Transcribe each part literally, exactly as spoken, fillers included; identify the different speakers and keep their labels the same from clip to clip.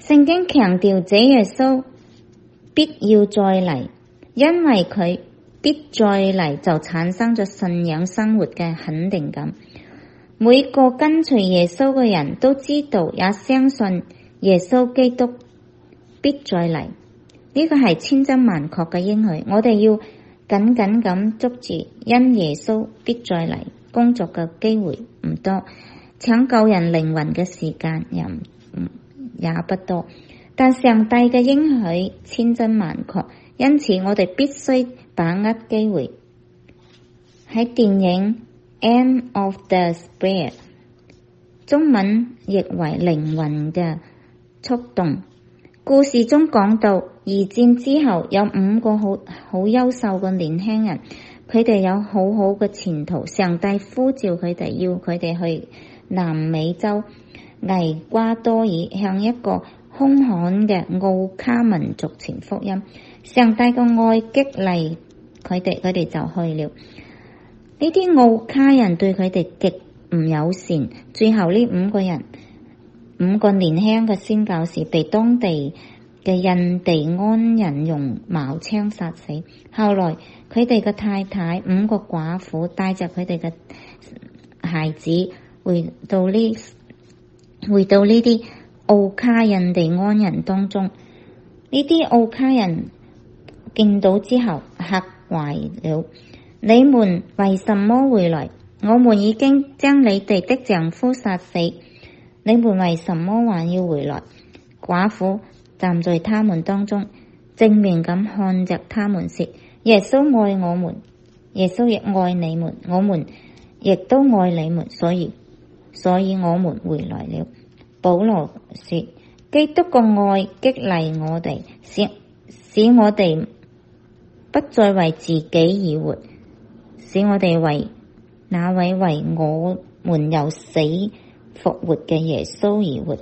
Speaker 1: 聖經強調這耶穌必要再嚟，因為佢必再嚟就產生咗信仰生活嘅肯定感。每個跟隨耶穌嘅人都知道也相信耶穌基督必再嚟，呢個係千真萬確嘅應許。我哋要緊緊咁捉住，因耶穌必再嚟，工作嘅機會唔多，搶救人靈魂嘅時間也唔也不多，但上帝嘅應許千真萬確，因此我哋必須把握機會。喺電影《End of the Spear》中文譯為靈魂嘅觸動，故事中講到二戰之後有五個好好優秀嘅年輕人，佢哋有好好嘅前途，上帝呼召佢哋，要佢哋去南美洲厄瓜多爾向一個兇悍嘅奧卡民族傳福音。上帝嘅愛激勵佢哋，佢哋就去了。呢啲奧卡人對佢哋極唔友善，最後呢五個人五個年輕嘅宣教士被當地嘅印第安人用矛槍殺死。後來佢哋嘅太太五個寡婦帶着佢哋嘅孩子回到呢回到呢啲奧卡印第安人當中。呢啲奧卡人見到之後嚇壞了，你們為什麼回來？我們已經將你哋的丈夫殺死，你們為什麼還要回來？寡婦站在他們當中，正面咁看着他們說：耶穌愛我們，耶穌亦愛你們，我們亦都愛你們，所以所以我們回來了。保羅說：基督個愛激勵我哋，使使我哋不再為自己而活，使我哋為那位為我們由死復活嘅耶穌而活。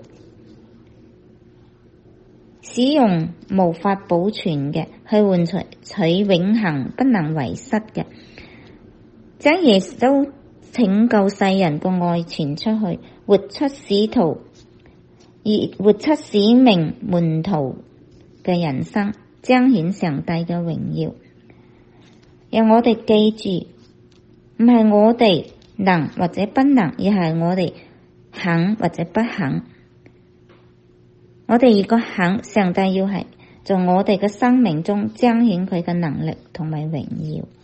Speaker 1: 使用無法保存嘅去換取取永恆不能遺失嘅，將耶穌拯救世人個愛傳出去，活出使徒而活出使命門徒嘅人生，彰顯上帝嘅榮耀。讓我哋記住，唔係我哋能或者不能，而係我哋肯或者不肯。我哋如果肯，上帝要係在我哋嘅生命中彰顯佢嘅能力同埋榮耀。